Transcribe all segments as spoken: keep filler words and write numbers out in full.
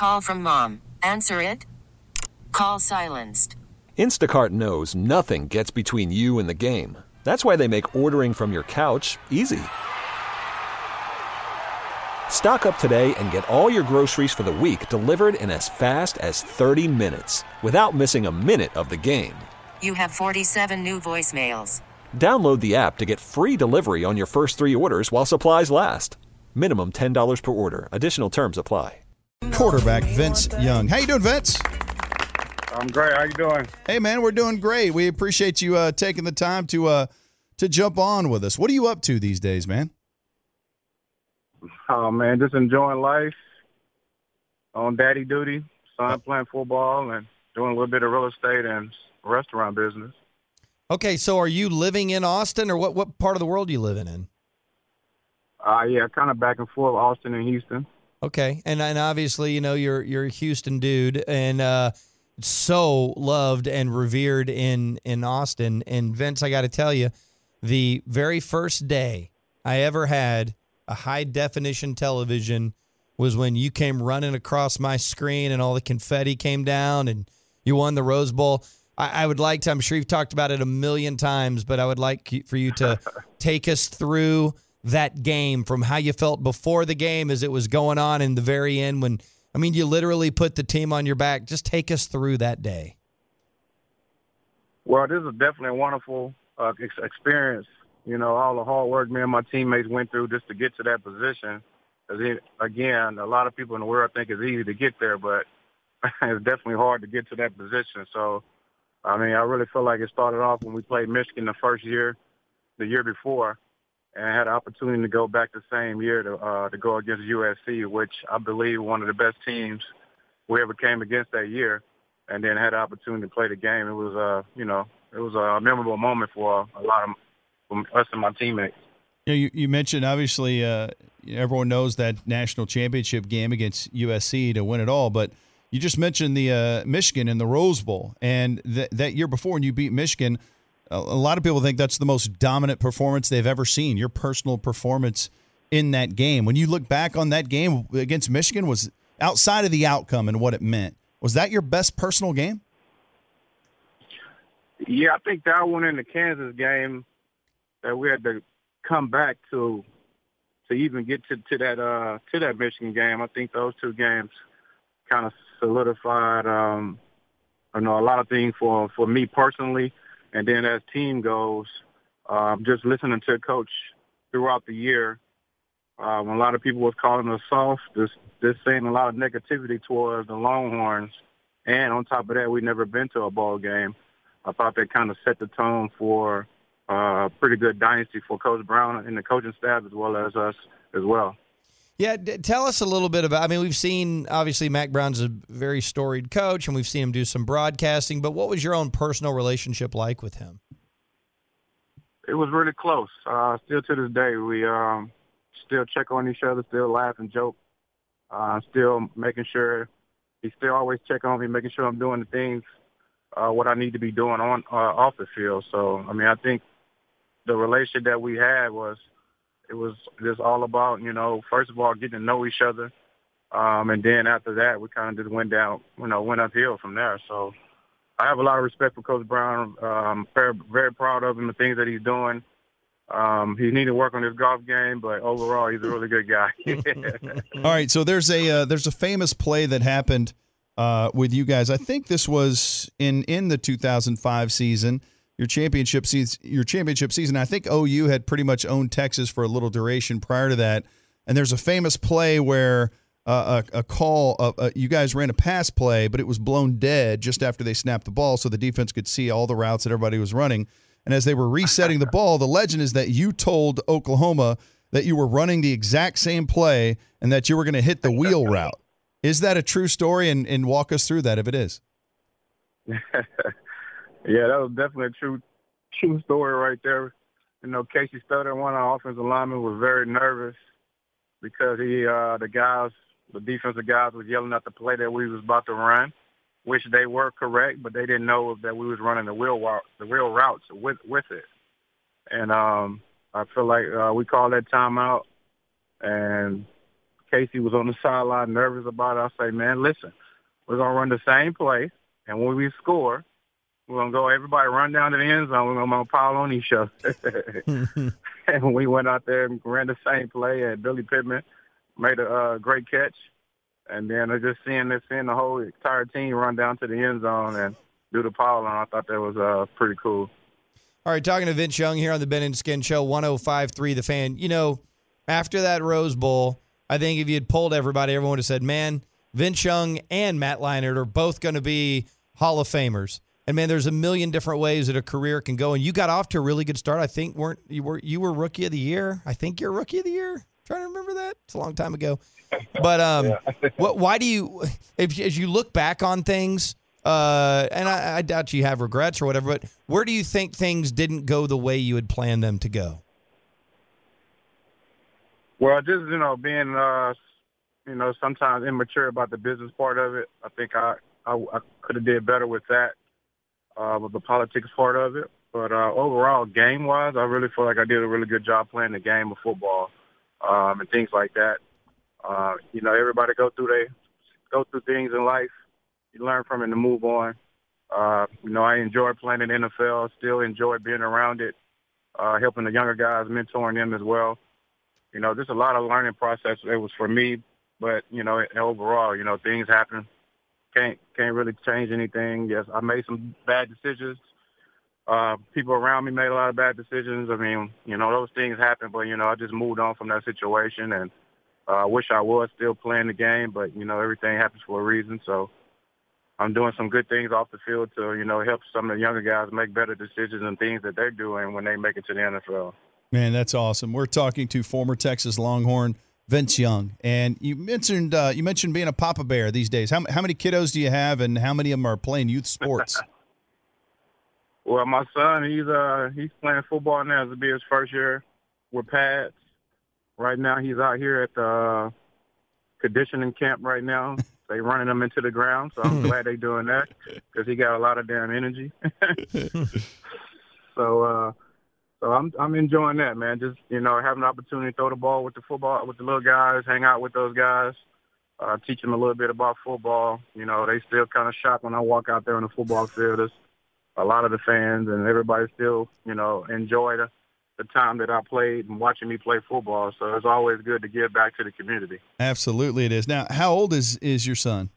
Call from mom. Answer it. Call silenced. Instacart knows nothing gets between you and the game. That's why they make ordering from your couch easy. Stock up today and get all your groceries for the week delivered in as fast as thirty minutes without missing a minute of the game. You have forty-seven new voicemails. Download the app to get free delivery on your first three orders while supplies last. Minimum ten dollars per order. Additional terms apply. Quarterback Vince Young. How you doing, Vince? I'm great. How you doing? Hey, man, we're doing great. We appreciate you uh, taking the time to uh, to jump on with us. What are you up to these days, man? Oh, man, just enjoying life, on daddy duty, son playing football, and doing a little bit of real estate and restaurant business. Okay, so are you living in Austin, or what, what part of the world are you living in? Uh, yeah, kind of back and forth, Austin and Houston. Okay, and and obviously, you know, you're you're a Houston dude, and uh, so loved and revered in, in Austin. And, Vince, I got to tell you, the very first day I ever had a high-definition television was when you came running across my screen and all the confetti came down and you won the Rose Bowl. I, I would like to, I'm sure you've talked about it a million times, but I would like for you to take us through that game from how you felt before the game as it was going on in the very end when, I mean, you literally put the team on your back. Just take us through that day. Well, this is definitely a wonderful uh, ex- experience. You know, all the hard work me and my teammates went through just to get to that position. It, again, a lot of people in the world think it's easy to get there, but it's definitely hard to get to that position. So, I mean, I really feel like it started off when we played Michigan the first year, the year before, and I had an opportunity to go back the same year to uh, to go against U S C, which I believe one of the best teams we ever came against that year, and then had an opportunity to play the game. It was, uh, you know, it was a memorable moment for a lot of from us and my teammates. You, know, you, you mentioned, obviously, uh, everyone knows that national championship game against U S C to win it all, but you just mentioned the uh, Michigan in the Rose Bowl, and th- that year before when you beat Michigan, a, a lot of people think that's the most dominant performance they've ever seen, your personal performance in that game. When you look back on that game against Michigan, was outside of the outcome and what it meant, was that your best personal game? Yeah, I think that one in the Kansas game that we had to come back to to even get to, to that uh, to that Michigan game. I think those two games kind of solidified, um, you know, a lot of things for, for me personally. And then as team goes, um, just listening to Coach throughout the year, um, a lot of people was calling us soft, just, just saying a lot of negativity towards the Longhorns. And on top of that, we'd never been to a ball game. I thought that kind of set the tone for a uh, pretty good dynasty for Coach Brown and the coaching staff as well as us as well. Yeah, d- tell us a little bit about, I mean, we've seen, obviously, Mack Brown's a very storied coach, and we've seen him do some broadcasting, but what was your own personal relationship like with him? It was really close. Uh, still to this day, we um, still check on each other, still laugh and joke, uh, still making sure, he still always check on me, making sure I'm doing the things, uh, what I need to be doing on uh, off the field. So, I mean, I think the relationship that we had was, it was just all about, you know, first of all, getting to know each other. Um, and then after that, we kind of just went down, you know, went uphill from there. So I have a lot of respect for Coach Brown. Um, very, very proud of him, the things that he's doing. Um, he needed to work on his golf game, but overall, he's a really good guy. All right, so there's a uh, there's a famous play that happened uh, with you guys. I think this was in, in the two thousand five season. Your championship season, your championship season. I think O U had pretty much owned Texas for a little duration prior to that. And there's a famous play where uh, a, a call, uh, uh, you guys ran a pass play, but it was blown dead just after they snapped the ball, so the defense could see all the routes that everybody was running. And as they were resetting the ball, the legend is that you told Oklahoma that you were running the exact same play and that you were going to hit the wheel route. Is that a true story? And, and walk us through that if it is. Yeah, that was definitely a true true story right there. You know, Casey Stutter, one of our offensive linemen, was very nervous because he, uh, the guys, the defensive guys was yelling at the play that we was about to run, which they were correct, but they didn't know that we was running the wheel route, the wheel routes with with it. And um, I feel like uh, we called that timeout, and Casey was on the sideline nervous about it. I say, man, listen, we're going to run the same play, and when we score, we're going to go, everybody run down to the end zone. We're going to pile on each other. And we went out there and ran the same play, and Billy Pittman made a uh, great catch. And then I just seeing this, seeing the whole entire team run down to the end zone and do the pile on, I thought that was uh, pretty cool. All right, talking to Vince Young here on the Ben and Skin Show, one oh five point three The Fan. You know, after that Rose Bowl, I think if you had polled everybody, everyone would have said, man, Vince Young and Matt Leinart are both going to be Hall of Famers. And, man, there's a million different ways that a career can go. And you got off to a really good start. I think weren't you were you were Rookie of the Year. I think you're Rookie of the Year. I'm trying to remember that. It's a long time ago. But um, yeah. what, why do you, if as you look back on things, uh, and I, I doubt you have regrets or whatever, but where do you think things didn't go the way you had planned them to go? Well, just, you know, being, uh, you know, sometimes immature about the business part of it. I think I, I, I could have did better with that, uh, with the politics part of it. But uh, overall, game-wise, I really feel like I did a really good job playing the game of football um, and things like that. Uh, you know, everybody go through they go through things in life. You learn from it and move on. Uh, you know, I enjoy playing in the N F L. Still enjoy being around it, uh, helping the younger guys, mentoring them as well. You know, there's a lot of learning process. It was for me, but you know, overall, you know, things happen. Can't can't really change anything. Yes, I made some bad decisions. Uh, people around me made a lot of bad decisions. I mean, you know, those things happen, but you know, I just moved on from that situation and. I uh, wish I was still playing the game, but, you know, everything happens for a reason. So I'm doing some good things off the field to, you know, help some of the younger guys make better decisions and things that they're doing when they make it to the N F L. Man, that's awesome. We're talking to former Texas Longhorn Vince Young. And you mentioned uh, you mentioned being a Papa Bear these days. How, how many kiddos do you have, and how many of them are playing youth sports? Well, my son, he's uh he's playing football now. It'll be his first year with pads. Right now, he's out here at the uh, conditioning camp right now. They running him into the ground, so I'm glad they doing that because he got a lot of damn energy. so, uh, so I'm I'm enjoying that, man. Just you know, having the opportunity to throw the ball with the football with the little guys, hang out with those guys, uh, teach them a little bit about football. You know, they still kind of shocked when I walk out there on the football field. There's a lot of the fans and everybody still, you know, enjoy the. the time that I played and watching me play football. So it's always good to give back to the community. Absolutely it is. Now, how old is, is your son?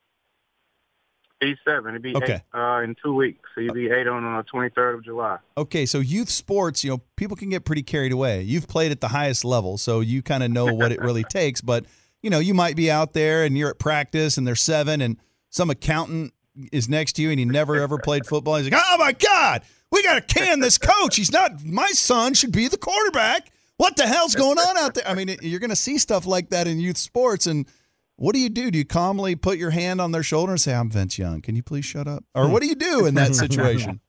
He's seven. He'll be okay. eight uh, in two weeks. So he'll be eight on the twenty-third of July. Okay, so youth sports, you know, people can get pretty carried away. You've played at the highest level, so you kind of know what it really takes. But, you know, you might be out there and you're at practice and they're seven and some accountant is next to you and he never, ever played football. He's like, oh, my God. We got to can this coach. He's not – my son should be the quarterback. What the hell's going on out there? I mean, you're going to see stuff like that in youth sports. And what do you do? Do you calmly put your hand on their shoulder and say, I'm Vince Young. Can you please shut up? Or what do you do in that situation?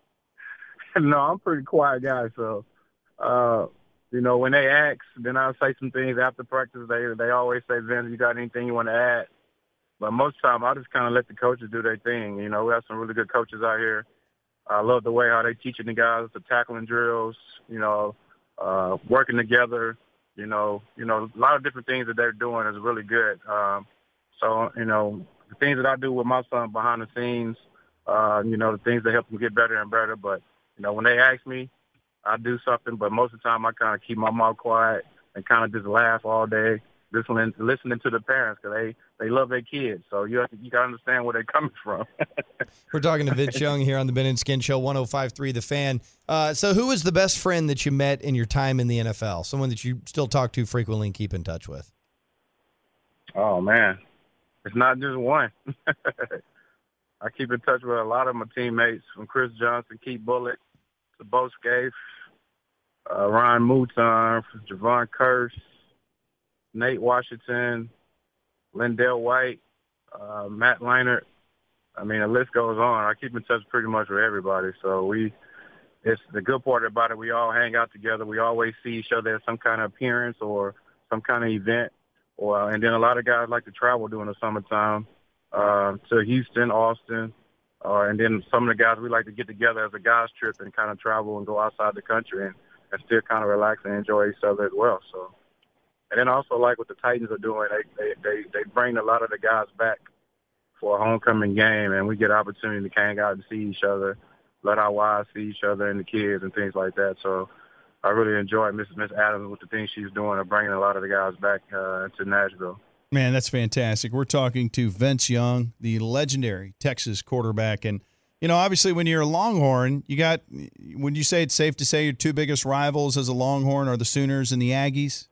No, I'm a pretty quiet guy. So, uh, you know, when they ask, then I'll say some things after practice. They they always say, Vince, you got anything you want to add? But most of the time, I just kind of let the coaches do their thing. You know, we have some really good coaches out here. I love the way how they teaching the guys the tackling drills, you know, uh, working together, you know, you know, a lot of different things that they're doing is really good. Um, so, you know, the things that I do with my son behind the scenes, uh, you know, the things that help him get better and better. But, you know, when they ask me, I do something, but most of the time I kind of keep my mouth quiet and kind of just laugh all day, listening, listening to the parents because they, they love their kids. So you have to, you got to understand where they're coming from. We're talking to Vince Young here on the Ben and Skin Show, one oh five point three The Fan. Uh, so who was the best friend that you met in your time in the N F L? Someone that you still talk to frequently and keep in touch with? Oh, man. It's not just one. I keep in touch with a lot of my teammates, from Chris Johnson, Keith Bullock, to Bo Scaife, uh, Ryan Mouton, Javon Curse, Nate Washington, Lindell White, uh, Matt Leinart. I mean, the list goes on. I keep in touch pretty much with everybody. So we, it's the good part about it. We all hang out together. We always see each other at some kind of appearance or some kind of event. Or and then a lot of guys like to travel during the summertime uh, to Houston, Austin, uh, and then some of the guys we like to get together as a guys trip and kind of travel and go outside the country and, and still kind of relax and enjoy each other as well. So. And then also like what the Titans are doing, they they they, they bring a lot of the guys back for a homecoming game, and we get an opportunity to hang out and see each other, let our wives see each other and the kids and things like that. So I really enjoy Miss Miss Adams with the things she's doing of bringing a lot of the guys back uh, to Nashville. Man, that's fantastic. We're talking to Vince Young, the legendary Texas quarterback. And, you know, obviously when you're a Longhorn, you got – would you say it's safe to say your two biggest rivals as a Longhorn are the Sooners and the Aggies?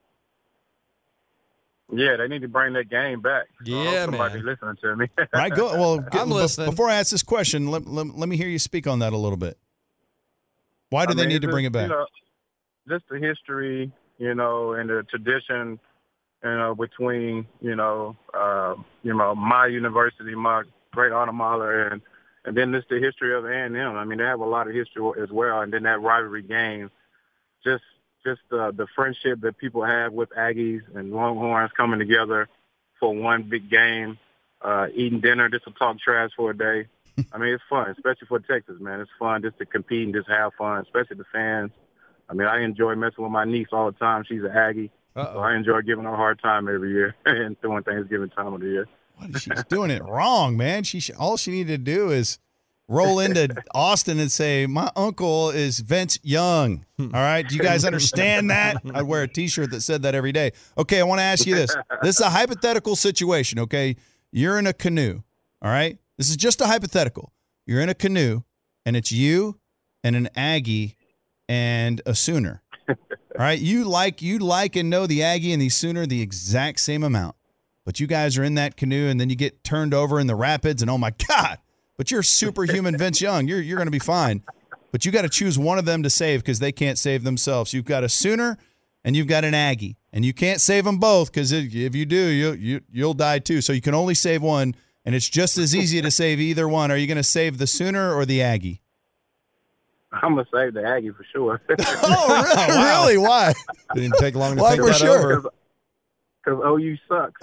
Yeah, they need to bring that game back. Yeah, somebody man. listening to me. Right, go. Well, I'm be- listening. Before I ask this question, let, let, let me hear you speak on that a little bit. Why do I they mean, need to just, bring it back? You know, just the history, you know, and the tradition, you know, between, you know, uh, you know, my university, my great alma mater, and and then just the history of A and M. I mean, they have a lot of history as well, and then that rivalry game, just just uh, the friendship that people have with Aggies and Longhorns coming together for one big game, uh, eating dinner just to talk trash for a day. I mean, it's fun, especially for Texas, man. It's fun just to compete and just have fun, especially the fans. I mean, I enjoy messing with my niece all the time. She's an Aggie. Uh-oh. So I enjoy giving her a hard time every year and doing Thanksgiving time of the year. What, she's doing it wrong, man. She sh- all she needed to do is roll into Austin and say, "My uncle is Vince Young." All right, do you guys understand that? I'd wear a T-shirt that said that every day. Okay, I want to ask you this. This is a hypothetical situation. Okay, you're in a canoe. All right, this is just a hypothetical. You're in a canoe, and it's you and an Aggie and a Sooner. All right, you like you like and know the Aggie and the Sooner the exact same amount. But you guys are in that canoe, and then you get turned over in the rapids, and oh, my God, but you're superhuman Vince Young. You're you're going to be fine. But you got to choose one of them to save because they can't save themselves. You've got a Sooner, and you've got an Aggie. And you can't save them both because if you do, you, you, you'll die too. So you can only save one, and it's just as easy to save either one. Are you going to save the Sooner or the Aggie? I'm going to save the Aggie for sure. Oh, really? Really? Why? Didn't take long to Like think we're that sure. over. Because O U sucks.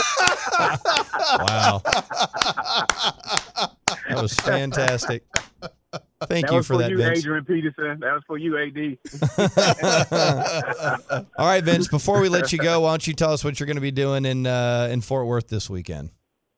Wow. That was fantastic. Thank that you was for for that, you, Vince. Adrian Peterson. That was for you, A D. All right, Vince, before we let you go, why don't you tell us what you're going to be doing in uh, in Fort Worth this weekend?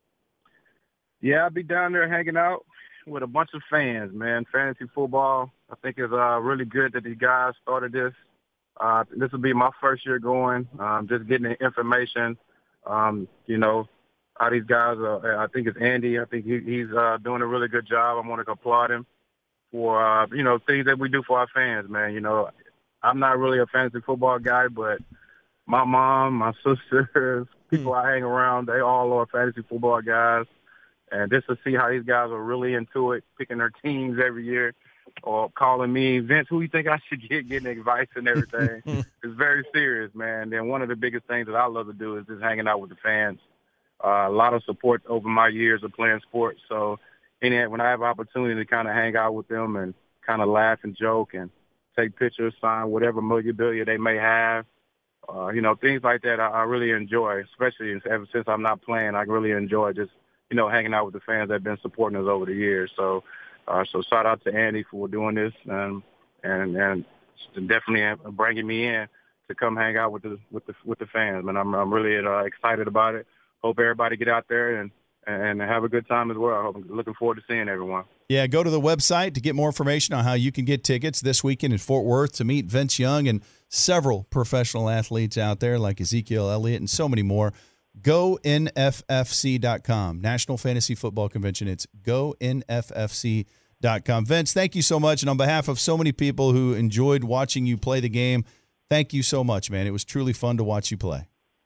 Yeah, I'll be down there hanging out with a bunch of fans, man. Fantasy football, I think it's uh, really good that these guys started this. Uh, this will be my first year going, um, just getting the information. Um, you know, how these guys are, I think it's Andy. I think he, he's uh, doing a really good job. I want to applaud him for, uh, you know, things that we do for our fans, man. You know, I'm not really a fantasy football guy, but my mom, my sisters, people I hang around, they all are fantasy football guys. And just to see how these guys are really into it, picking their teams every year, or calling me, Vince, who you think I should get, getting advice and everything. It's very serious, man. Then one of the biggest things that I love to do is just hanging out with the fans. Uh, a lot of support over my years of playing sports. So any, when I have an opportunity to kind of hang out with them and kind of laugh and joke and take pictures, sign whatever memorabilia they may have, uh, you know, things like that I, I really enjoy, especially ever since I'm not playing. I really enjoy just, you know, hanging out with the fans that have been supporting us over the years. So, Uh, so shout out to Andy for doing this, um, and and definitely bringing me in to come hang out with the with the with the fans. Man, I'm I'm really uh, excited about it. Hope everybody get out there and and have a good time as well. I hope, I'm looking forward to seeing everyone. Yeah, go to the website to get more information on how you can get tickets this weekend in Fort Worth to meet Vince Young and several professional athletes out there like Ezekiel Elliott and so many more. go N F F C dot com, National Fantasy Football Convention. It's go N F F C dot com. Vince, thank you so much. And on behalf of so many people who enjoyed watching you play the game, thank you so much, man. It was truly fun to watch you play.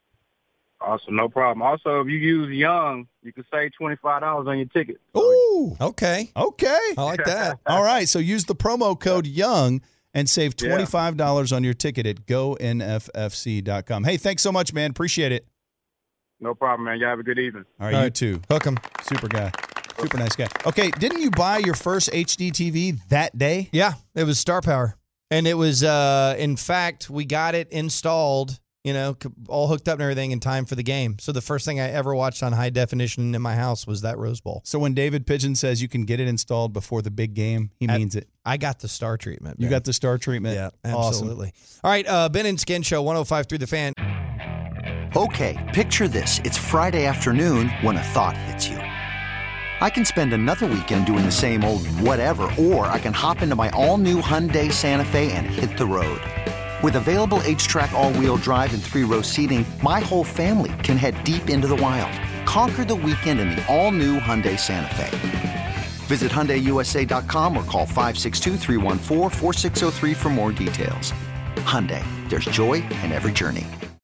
Awesome, no problem. Also, if you use Young, you can save twenty-five dollars on your ticket. Ooh, Okay. okay. I like that. All right, so use the promo code YOUNG and save twenty-five dollars on your ticket at go N F F C dot com. Hey, thanks so much, man. Appreciate it. No problem, man. Y'all have a good evening. All right, All you right. too. Hook 'em. Super guy. Super nice guy. Okay, didn't you buy your first H D T V that day? Yeah, it was Star Power. And it was, uh, in fact, we got it installed, you know, c- all hooked up and everything in time for the game. So the first thing I ever watched on high definition in my house was that Rose Bowl. So when David Pigeon says you can get it installed before the big game, he At- means it. I got the star treatment. You man. got the star treatment. Yeah, Awesome. absolutely. All right, uh, Ben and Skin Show, one oh five point three The Fan. Okay, picture this. It's Friday afternoon when a thought hits you. I can spend another weekend doing the same old whatever, or I can hop into my all-new Hyundai Santa Fe and hit the road. With available H-Track all-wheel drive and three-row seating, my whole family can head deep into the wild. Conquer the weekend in the all-new Hyundai Santa Fe. Visit Hyundai U S A dot com or call five six two, three one four, four six zero three for more details. Hyundai, there's joy in every journey.